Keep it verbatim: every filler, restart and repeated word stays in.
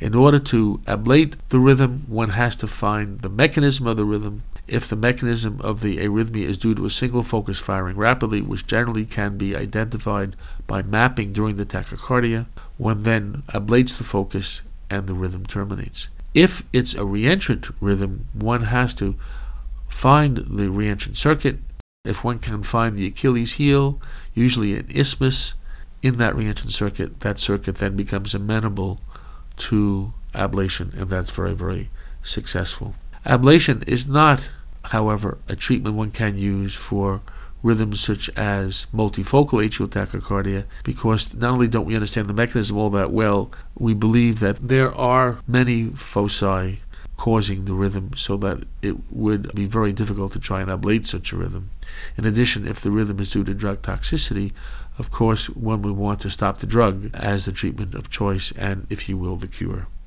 In order to ablate the rhythm, one has to find the mechanism of the rhythm. If the mechanism of the arrhythmia is due to a single focus firing rapidly, which generally can be identified by mapping during the tachycardia, one then ablates the focus and the rhythm terminates. If it's a reentrant rhythm, one has to find the reentrant circuit. If one can find the Achilles heel, usually an isthmus in that reentrant circuit, that circuit then becomes amenable to ablation, and that's very, very successful. Ablation is not, however, a treatment one can use for rhythms such as multifocal atrial tachycardia, because not only don't we understand the mechanism all that well, we believe that there are many foci causing the rhythm, so that it would be very difficult to try and ablate such a rhythm. In addition, if the rhythm is due to drug toxicity, of course one would want to stop the drug as the treatment of choice and, if you will, the cure.